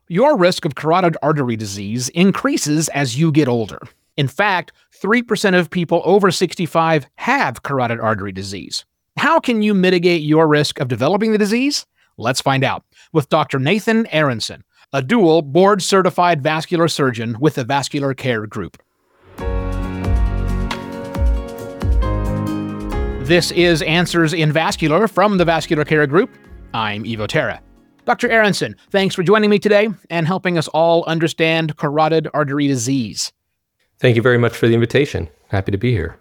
Your risk of carotid artery disease increases as you get older. In fact, 3% of people over 65 have carotid artery disease. How can you mitigate your risk of developing the disease? Let's find out with Dr. Nathan Aronson, a dual board-certified vascular surgeon with the Vascular Care Group. This is Answers in Vascular from the Vascular Care Group. I'm Evo Terra. Dr. Aronson, thanks for joining me today and helping us all understand carotid artery disease. Thank you very much for the invitation. Happy to be here.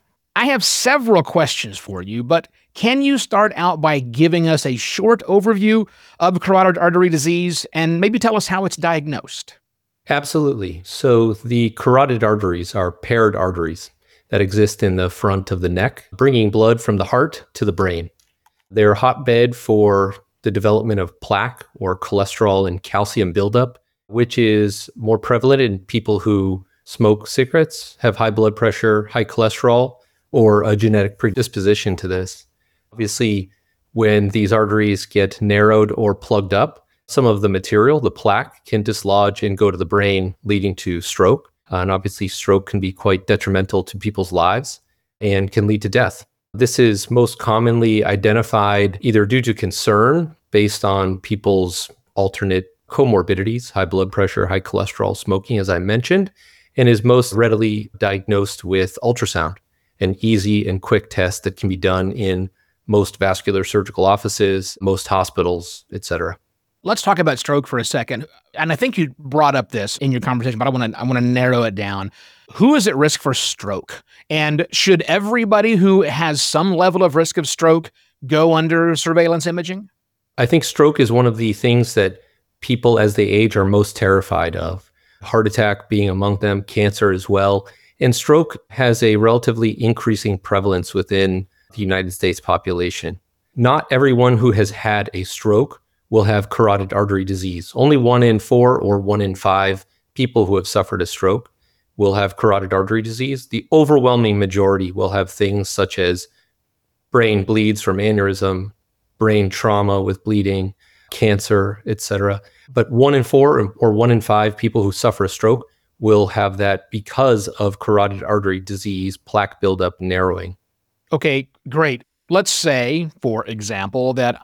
I have several questions for you, but can you start out by giving us a short overview of carotid artery disease and maybe tell us how it's diagnosed? Absolutely. So the carotid arteries are paired arteries that exist in the front of the neck, bringing blood from the heart to the brain. They're a hotbed for the development of plaque or cholesterol and calcium buildup, which is more prevalent in people who smoke cigarettes, have high blood pressure, high cholesterol, or a genetic predisposition to this. Obviously, when these arteries get narrowed or plugged up, some of the material, the plaque, can dislodge and go to the brain, leading to stroke. And obviously, stroke can be quite detrimental to people's lives and can lead to death. This is most commonly identified either due to concern based on people's alternate comorbidities, high blood pressure, high cholesterol, smoking, as I mentioned, and is most readily diagnosed with ultrasound, an easy and quick test that can be done in most vascular surgical offices, most hospitals, etc. Let's talk about stroke for a second. And I think you brought up this in your conversation, but I want to narrow it down. Who is at risk for stroke? And should everybody who has some level of risk of stroke go under surveillance imaging? I think stroke is one of the things that people as they age are most terrified of. Heart attack being among them, cancer as well. And stroke has a relatively increasing prevalence within the United States population. Not everyone who has had a stroke will have carotid artery disease. Only 1 in 4 or 1 in 5 people who have suffered a stroke will have carotid artery disease. The overwhelming majority will have things such as brain bleeds from aneurysm, brain trauma with bleeding, cancer, etc. But 1 in 4 or 1 in 5 people who suffer a stroke will have that because of carotid artery disease, plaque buildup, narrowing. Okay, great. Let's say, for example, that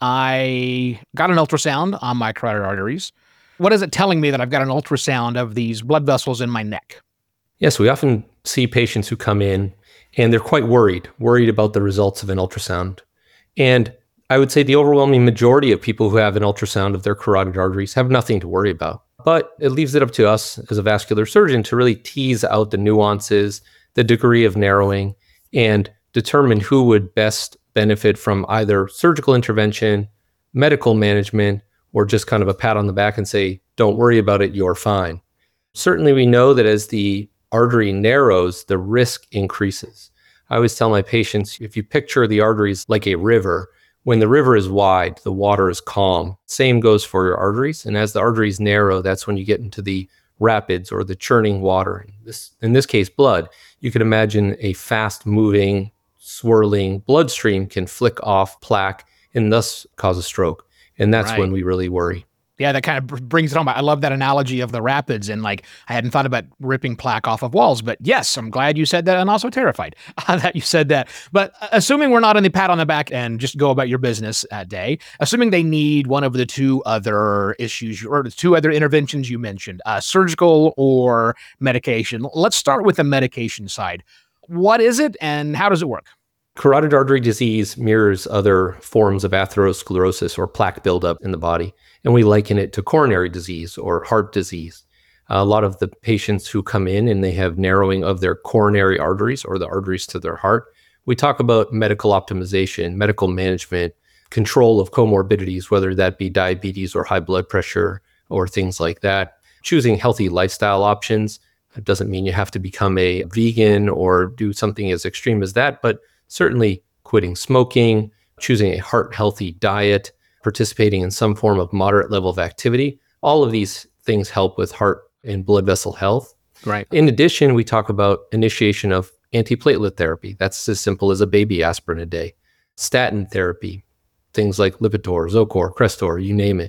I got an ultrasound on my carotid arteries. What is it telling me that I've got an ultrasound of these blood vessels in my neck? Yes, we often see patients who come in and they're quite worried about the results of an ultrasound. And I would say the overwhelming majority of people who have an ultrasound of their carotid arteries have nothing to worry about. But it leaves it up to us as a vascular surgeon to really tease out the nuances, the degree of narrowing, and determine who would best benefit from either surgical intervention, medical management, or just kind of a pat on the back and say, don't worry about it, you're fine. Certainly we know that as the artery narrows, the risk increases. I always tell my patients, if you picture the arteries like a river, when the river is wide, the water is calm. Same goes for your arteries. And as the arteries narrow, that's when you get into the rapids or the churning water. In this case, blood. You can imagine a fast-moving, swirling bloodstream can flick off plaque and thus cause a stroke. And that's when we really worry. Yeah, that kind of brings it home. I love that analogy of the rapids. And I hadn't thought about ripping plaque off of walls. But yes, I'm glad you said that and also terrified that you said that. But assuming we're not in the pat on the back and just go about your business that day, assuming they need one of the two other issues or the two other interventions you mentioned, surgical or medication. Let's start with the medication side. What is it and how does it work? Carotid artery disease mirrors other forms of atherosclerosis or plaque buildup in the body, and we liken it to coronary disease or heart disease. A lot of the patients who come in and they have narrowing of their coronary arteries or the arteries to their heart, we talk about medical optimization, medical management, control of comorbidities, whether that be diabetes or high blood pressure or things like that. Choosing healthy lifestyle options. It doesn't mean you have to become a vegan or do something as extreme as that, but certainly quitting smoking, choosing a heart-healthy diet, participating in some form of moderate level of activity. All of these things help with heart and blood vessel health. Right. In addition, we talk about initiation of antiplatelet therapy. That's as simple as a baby aspirin a day. Statin therapy, things like Lipitor, Zocor, Crestor, you name it.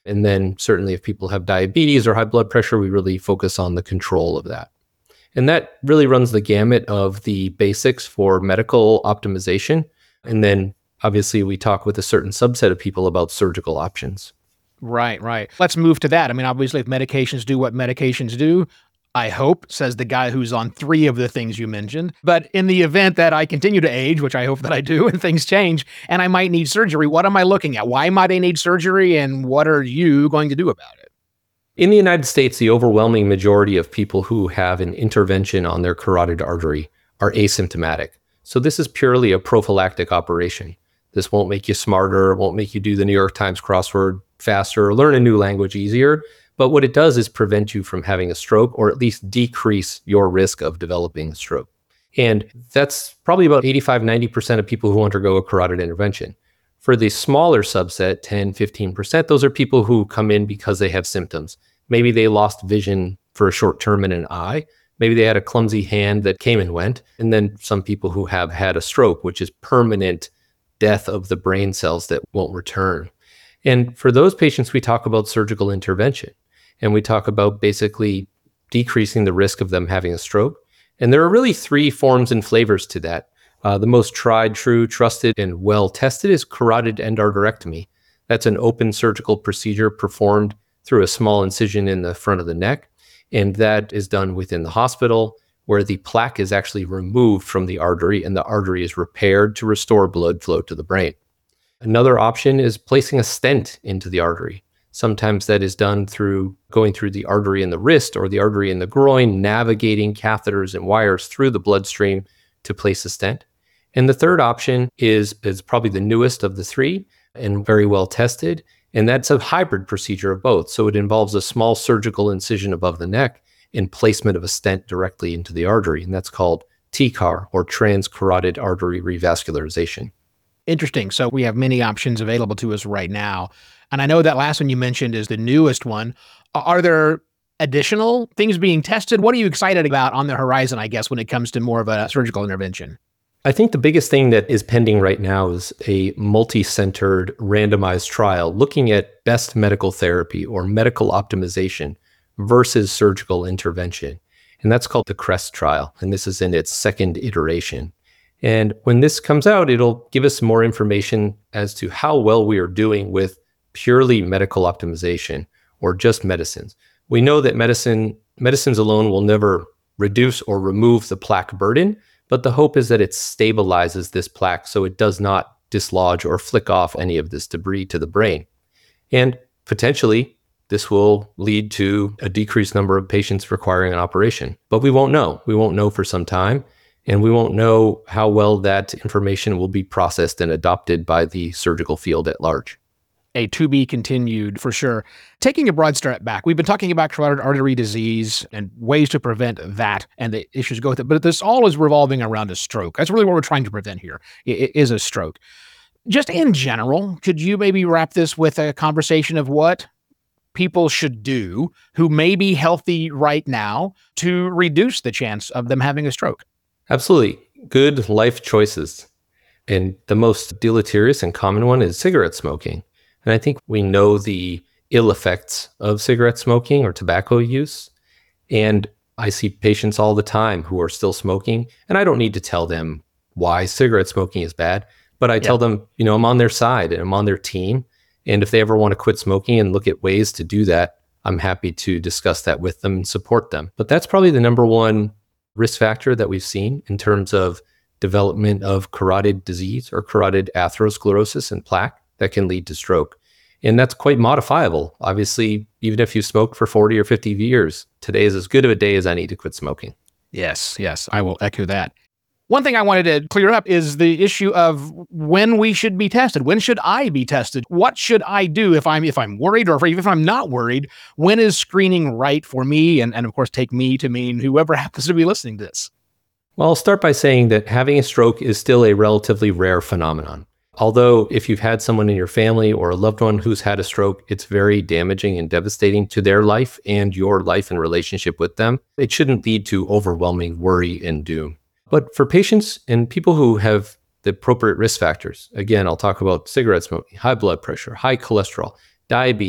And then certainly if people have diabetes or high blood pressure, we really focus on the control of that. And that really runs the gamut of the basics for medical optimization. And then obviously we talk with a certain subset of people about surgical options. Right, right. Let's move to that. I mean, obviously, if medications do what medications do, I hope, says the guy who's on 3 of the things you mentioned. But in the event that I continue to age, which I hope that I do, and things change, and I might need surgery, what am I looking at? Why might I need surgery, and what are you going to do about it? In the United States, the overwhelming majority of people who have an intervention on their carotid artery are asymptomatic. So this is purely a prophylactic operation. This won't make you smarter, won't make you do the New York Times crossword faster or learn a new language easier. But what it does is prevent you from having a stroke, or at least decrease your risk of developing a stroke. And that's probably about 85-90% of people who undergo a carotid intervention. For the smaller subset, 10-15%, those are people who come in because they have symptoms. Maybe they lost vision for a short term in an eye. Maybe they had a clumsy hand that came and went. And then some people who have had a stroke, which is permanent death of the brain cells that won't return. And for those patients, we talk about surgical intervention. And we talk about basically decreasing the risk of them having a stroke. And there are really 3 forms and flavors to that. The most tried, true, trusted, and well-tested is carotid endarterectomy. That's an open surgical procedure performed through a small incision in the front of the neck. And that is done within the hospital, where the plaque is actually removed from the artery and the artery is repaired to restore blood flow to the brain. Another option is placing a stent into the artery. Sometimes that is done through going through the artery in the wrist or the artery in the groin, navigating catheters and wires through the bloodstream to place a stent. And the third option is probably the newest of the 3 and very well tested. And that's a hybrid procedure of both. So it involves a small surgical incision above the neck and placement of a stent directly into the artery. And that's called TCAR, or transcarotid artery revascularization. Interesting. So we have many options available to us right now. And I know that last one you mentioned is the newest one. Are there additional things being tested? What are you excited about on the horizon, I guess, when it comes to more of a surgical intervention? I think the biggest thing that is pending right now is a multi-centered randomized trial looking at best medical therapy or medical optimization versus surgical intervention. And that's called the CREST trial. And this is in its 2nd iteration. And when this comes out, it'll give us more information as to how well we are doing with purely medical optimization or just medicines. We know that medicines alone will never reduce or remove the plaque burden, but the hope is that it stabilizes this plaque so it does not dislodge or flick off any of this debris to the brain. And potentially, this will lead to a decreased number of patients requiring an operation. But we won't know. We won't know for some time, and we won't know how well that information will be processed and adopted by the surgical field at large. A to be continued for sure. Taking a broad step back, we've been talking about carotid artery disease and ways to prevent that and the issues go with it, but this all is revolving around a stroke. That's really what we're trying to prevent here. It is a stroke. Just in general, could you maybe wrap this with a conversation of what people should do who may be healthy right now to reduce the chance of them having a stroke? Absolutely. Good life choices. And the most deleterious and common one is cigarette smoking. And I think we know the ill effects of cigarette smoking or tobacco use. And I see patients all the time who are still smoking. And I don't need to tell them why cigarette smoking is bad, but I tell them, I'm on their side and I'm on their team. And if they ever want to quit smoking and look at ways to do that, I'm happy to discuss that with them and support them. But that's probably the number one risk factor that we've seen in terms of development of carotid disease or carotid atherosclerosis and plaque that can lead to stroke. And that's quite modifiable. Obviously, even if you smoked for 40 or 50 years, today is as good of a day as any to quit smoking. Yes, I will echo that. One thing I wanted to clear up is the issue of when we should be tested. When should I be tested? What should I do if I'm worried, or if I'm not worried? When is screening right for me? And of course, take me to mean whoever happens to be listening to this. Well, I'll start by saying that having a stroke is still a relatively rare phenomenon. Although if you've had someone in your family or a loved one who's had a stroke, it's very damaging and devastating to their life and your life and relationship with them. It shouldn't lead to overwhelming worry and doom. But for patients and people who have the appropriate risk factors, again, I'll talk about cigarette smoking, high blood pressure, high cholesterol, diabetes,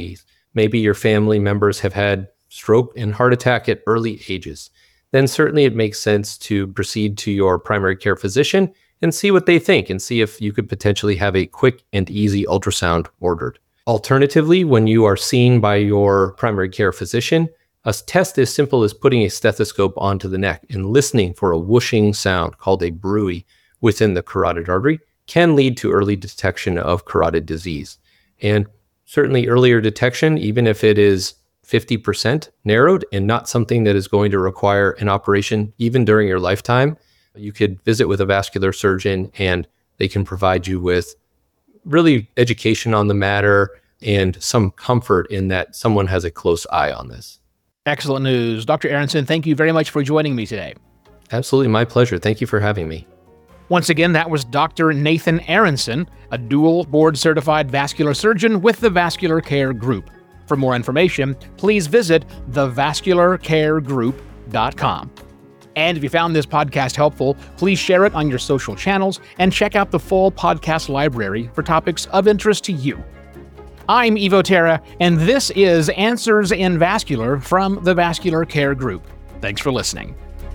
maybe your family members have had stroke and heart attack at early ages, then certainly it makes sense to proceed to your primary care physician and see what they think and see if you could potentially have a quick and easy ultrasound ordered. Alternatively, when you are seen by your primary care physician, a test as simple as putting a stethoscope onto the neck and listening for a whooshing sound called a bruit within the carotid artery can lead to early detection of carotid disease. And certainly earlier detection, even if it is 50% narrowed and not something that is going to require an operation even during your lifetime, you could visit with a vascular surgeon and they can provide you with really education on the matter and some comfort in that someone has a close eye on this. Excellent news. Dr. Aronson, thank you very much for joining me today. Absolutely, my pleasure. Thank you for having me. Once again, that was Dr. Nathan Aronson, a dual board-certified vascular surgeon with the Vascular Care Group. For more information, please visit thevascularcaregroup.com. And if you found this podcast helpful, please share it on your social channels and check out the full podcast library for topics of interest to you. I'm Evo Terra, and this is Answers in Vascular from the Vascular Care Group. Thanks for listening.